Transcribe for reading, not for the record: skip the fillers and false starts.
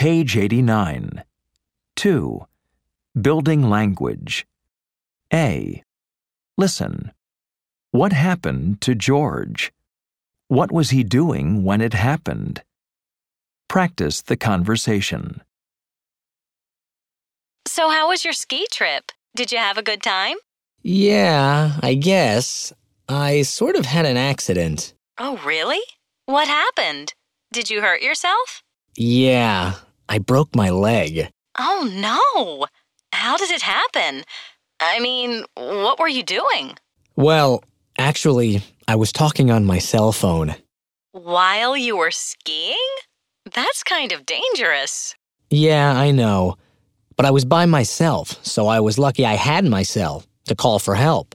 Page 89. 2. Building language. A. Listen. What happened to George? What was he doing when it happened? Practice the conversation. So how was your ski trip? Did you have a good time? Yeah, I guess. I sort of had an accident. Oh, really? What happened? Did you hurt yourself? Yeah, I broke my leg. Oh, no. How did it happen? I mean, what were you doing? Well, actually, I was talking on my cell phone. While you were skiing? That's kind of dangerous. Yeah, I know. But I was by myself, so I was lucky I had my cell to call for help.